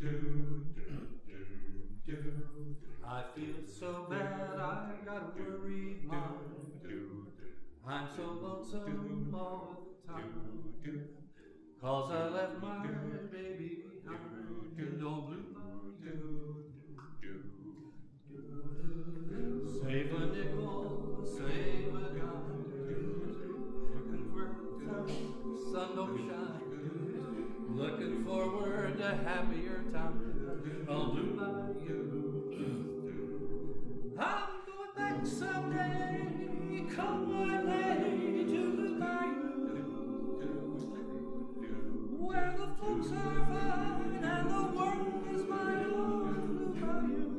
I feel so bad, I got a worried mind. I'm so lonesome all the time. 'Cause I left my baby behind in old Blue Bayou. Save a nickel, save a dime. Looking for the sun don't shine. Looking forward to happier times on Blue Bayou. I'm going back someday, come what may, to the bayou, where the folks are fine and the world is my own. Blue Bayou,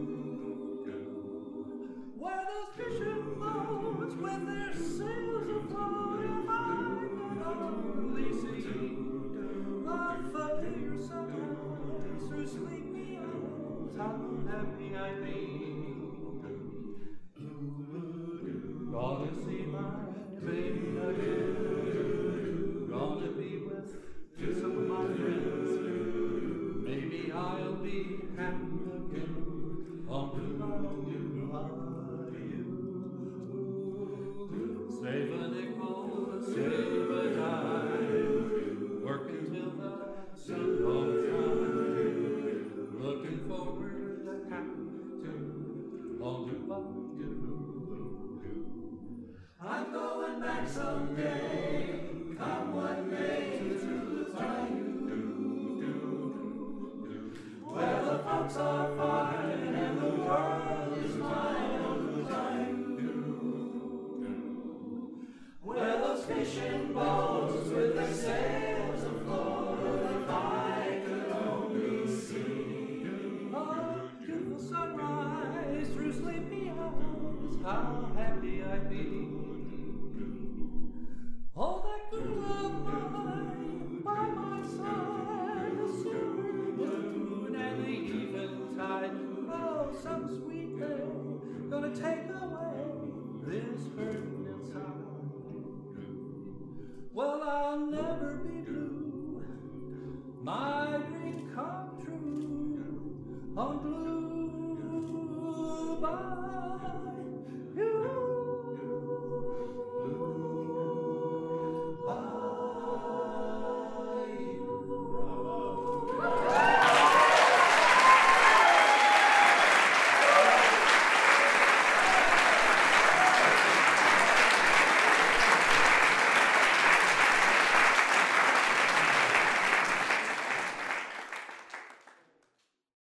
where those fishing boats with their sails afloat, if I could only see a familiar sunrise through sleepy eyes, how happy I'd be.